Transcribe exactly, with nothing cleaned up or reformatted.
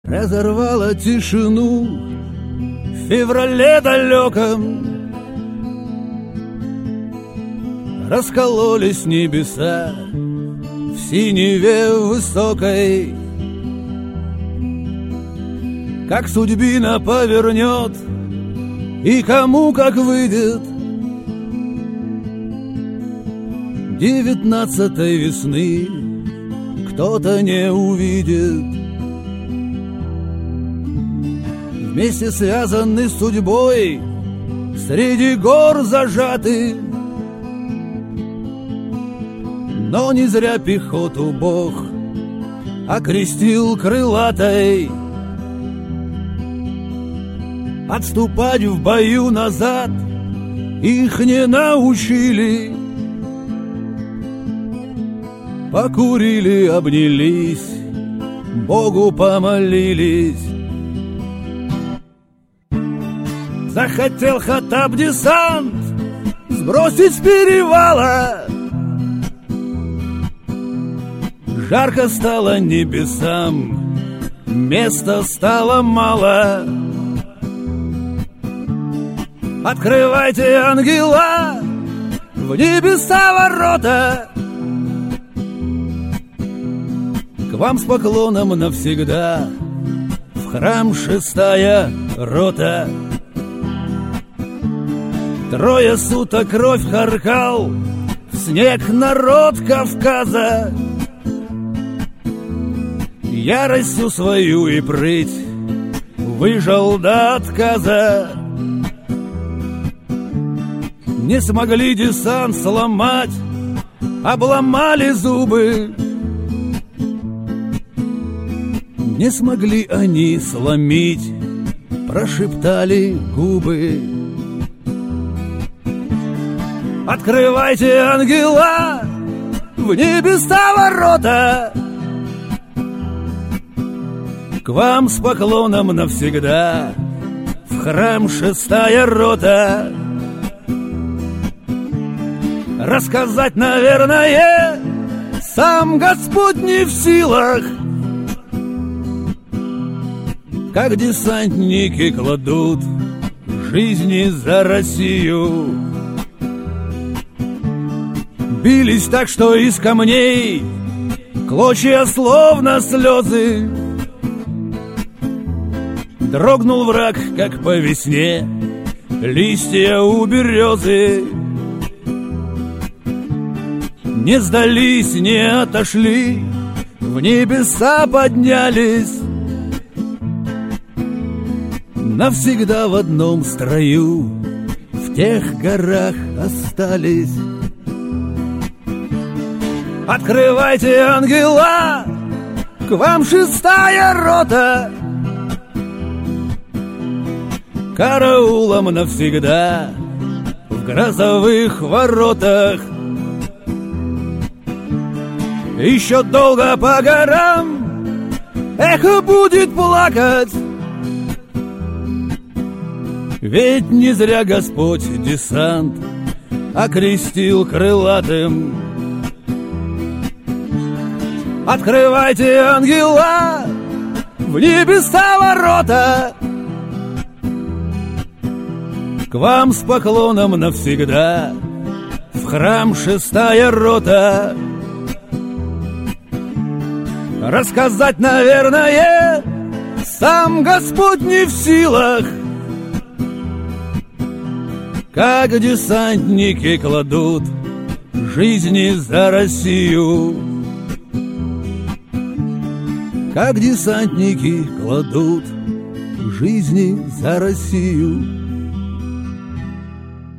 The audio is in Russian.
разорвала тишину в феврале далеком. Раскололись небеса в синеве высокой. Как судьбина повернет и кому как выйдет, девятнадцатой весны кто-то не увидит. Вместе связаны с судьбой, среди гор зажаты, но не зря пехоту Бог окрестил крылатой. Отступать в бою назад их не научили. Покурили, обнялись, Богу помолились. Захотел Хаттаб десант сбросить с перевала. Жарко стало небесам, места стало мало. Открывайте, ангела, в небеса ворота. К вам с поклоном навсегда в храм шестая рота. Трое суток кровь харкал в снег народ Кавказа. Яростью свою и прыть выжил до отказа. Не смогли десант сломать, обломали зубы. Не смогли они сломить, прошептали губы. Открывайте, ангела, в небеса ворота. К вам с поклоном навсегда в храм шестая рота. Рассказать, наверное, сам Господь не в силах, как десантники кладут жизни за Россию. Бились так, что из камней клочья словно слезы. Дрогнул враг, как по весне листья у березы. Не сдались, не отошли, в небеса поднялись. Навсегда в одном строю в тех горах остались. Открывайте, ангела, к вам шестая рота. Караулом навсегда в грозовых воротах. Еще долго по горам эхо будет плакать, ведь не зря Господь десант окрестил крылатым. Открывайте, ангела, в небеса ворота. К вам с поклоном навсегда в храм шестая рота. Рассказать, наверное, сам Господь не в силах, как десантники кладут жизни за Россию. Как десантники кладут жизни за Россию.